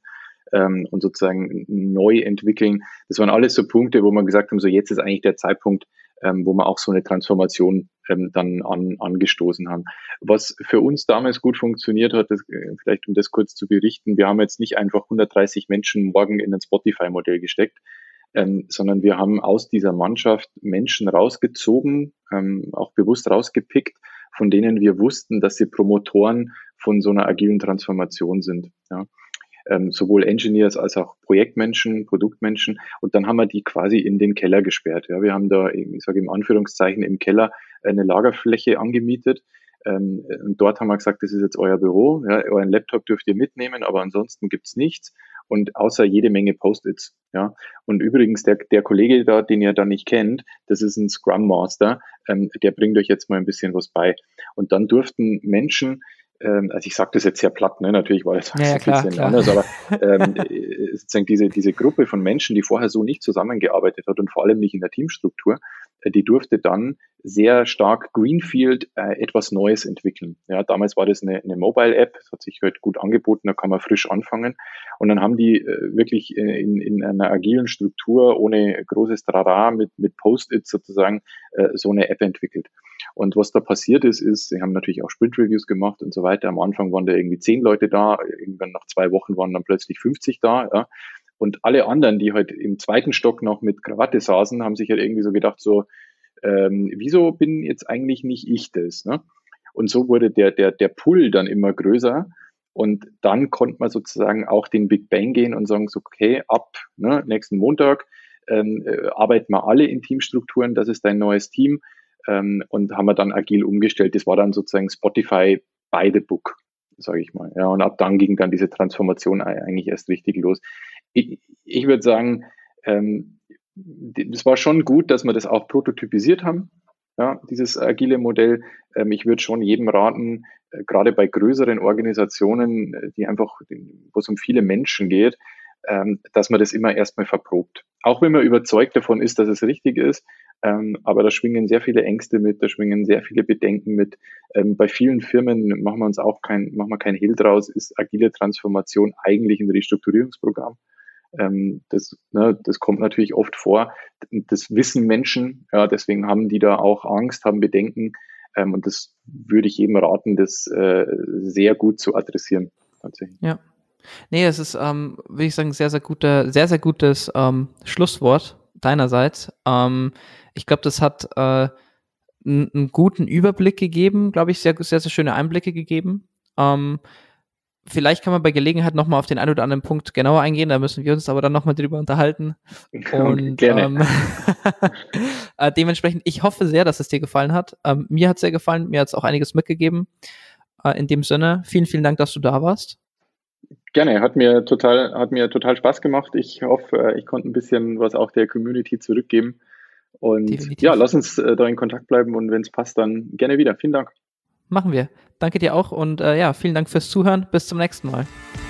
und sozusagen neu entwickeln. Das waren alles so Punkte, wo wir gesagt haben, so jetzt ist eigentlich der Zeitpunkt, wo wir auch so eine Transformation dann angestoßen haben. Was für uns damals gut funktioniert hat, vielleicht um das kurz zu berichten, wir haben jetzt nicht einfach 130 Menschen morgen in ein Spotify-Modell gesteckt, sondern wir haben aus dieser Mannschaft Menschen rausgezogen, auch bewusst rausgepickt, von denen wir wussten, dass sie Promotoren von so einer agilen Transformation sind. Ja. Sowohl Engineers als auch Projektmenschen, Produktmenschen. Und dann haben wir die quasi in den Keller gesperrt. Ja. Wir haben da, ich sage im Anführungszeichen, im Keller eine Lagerfläche angemietet. Und dort haben wir gesagt, das ist jetzt euer Büro. Ja. Euren Laptop dürft ihr mitnehmen, aber ansonsten gibt's nichts. Und außer jede Menge Post-its. Ja. Und übrigens, der Kollege da, den ihr da nicht kennt, das ist ein Scrum Master, der bringt euch jetzt mal ein bisschen was bei. Und dann durften Menschen, also ich sage das jetzt sehr platt, ne? Natürlich war das Ja, ein bisschen anders, aber sozusagen diese Gruppe von Menschen, die vorher so nicht zusammengearbeitet hat und vor allem nicht in der Teamstruktur, die durfte dann sehr stark Greenfield etwas Neues entwickeln. Ja, damals war das eine Mobile-App, das hat sich halt gut angeboten, da kann man frisch anfangen. Und dann haben die wirklich in einer agilen Struktur ohne großes Trara mit Post-its sozusagen so eine App entwickelt. Und was da passiert ist, sie haben natürlich auch Sprint-Reviews gemacht und so weiter. Am Anfang waren da irgendwie 10 Leute da, irgendwann nach 2 Wochen waren dann plötzlich 50 da. Ja. Und alle anderen, die halt im zweiten Stock noch mit Krawatte saßen, haben sich halt irgendwie so gedacht, so, wieso bin jetzt eigentlich nicht ich das? Ne? Und so wurde der Pull dann immer größer. Und dann konnte man sozusagen auch den Big Bang gehen und sagen, so, okay, ab nächsten Montag arbeiten wir alle in Teamstrukturen, das ist dein neues Team. Und haben wir dann agil umgestellt. Das war dann sozusagen Spotify by the book, sage ich mal. Ja, und ab dann ging dann diese Transformation eigentlich erst richtig los. Ich würde sagen, das war schon gut, dass wir das auch prototypisiert haben, ja, dieses agile Modell. Ich würde schon jedem raten, gerade bei größeren Organisationen, die einfach, wo es um viele Menschen geht, dass man das immer erstmal verprobt. Auch wenn man überzeugt davon ist, dass es richtig ist, aber da schwingen sehr viele Ängste mit, da schwingen sehr viele Bedenken mit. Bei vielen Firmen machen wir kein Hehl draus, ist agile Transformation eigentlich ein Restrukturierungsprogramm. Das kommt natürlich oft vor. Das wissen Menschen, ja, deswegen haben die da auch Angst, haben Bedenken. Und das würde ich jedem raten, das sehr gut zu adressieren. Tatsächlich. Ja. Nee, es ist, würde ich sagen, sehr, sehr gutes Schlusswort deinerseits. Ich glaube, das hat einen guten Überblick gegeben, glaube ich, sehr, sehr, sehr schöne Einblicke gegeben. Vielleicht kann man bei Gelegenheit nochmal auf den einen oder anderen Punkt genauer eingehen, da müssen wir uns aber dann nochmal drüber unterhalten. Und gerne. Dementsprechend, ich hoffe sehr, dass es dir gefallen hat. Mir hat es sehr gefallen, mir hat es auch einiges mitgegeben. In dem Sinne, vielen, vielen Dank, dass du da warst. Gerne, hat mir total Spaß gemacht. Ich hoffe, ich konnte ein bisschen was auch der Community zurückgeben. Und Definitiv. ja, lass uns da in Kontakt bleiben und wenn es passt, dann gerne wieder. Vielen Dank. Machen wir. Danke dir auch und ja, vielen Dank fürs Zuhören. Bis zum nächsten Mal.